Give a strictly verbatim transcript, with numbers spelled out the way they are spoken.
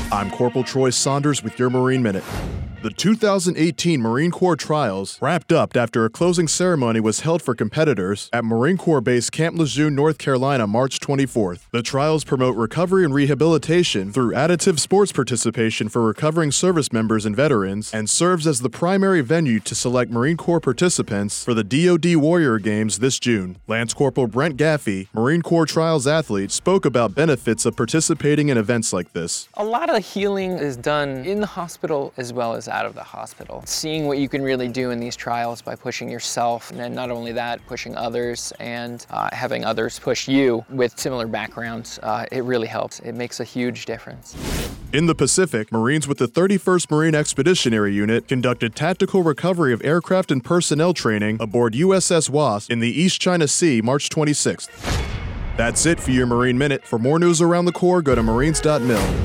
I'm Corporal Troy Saunders with your Marine Minute. The two thousand eighteen Marine Corps trials wrapped up after a closing ceremony was held for competitors at Marine Corps Base Camp Lejeune, North Carolina, March twenty-fourth. The trials promote recovery and rehabilitation through additive sports participation for recovering service members and veterans, and serves as the primary venue to select Marine Corps participants for the D O D Warrior Games this June. Lance Corporal Brent Gaffey, Marine Corps trials athlete, spoke about benefits of participating in events like this. A lot of healing is done in the hospital as well as out of the hospital. Seeing what you can really do in these trials by pushing yourself, and then not only that, pushing others and uh, having others push you with similar backgrounds, uh, it really helps. It makes a huge difference. In the Pacific, Marines with the thirty-first Marine Expeditionary Unit conducted tactical recovery of aircraft and personnel training aboard U S S Wasp in the East China Sea, March twenty-sixth. That's it for your Marine Minute. For more news around the Corps, go to marines dot mil.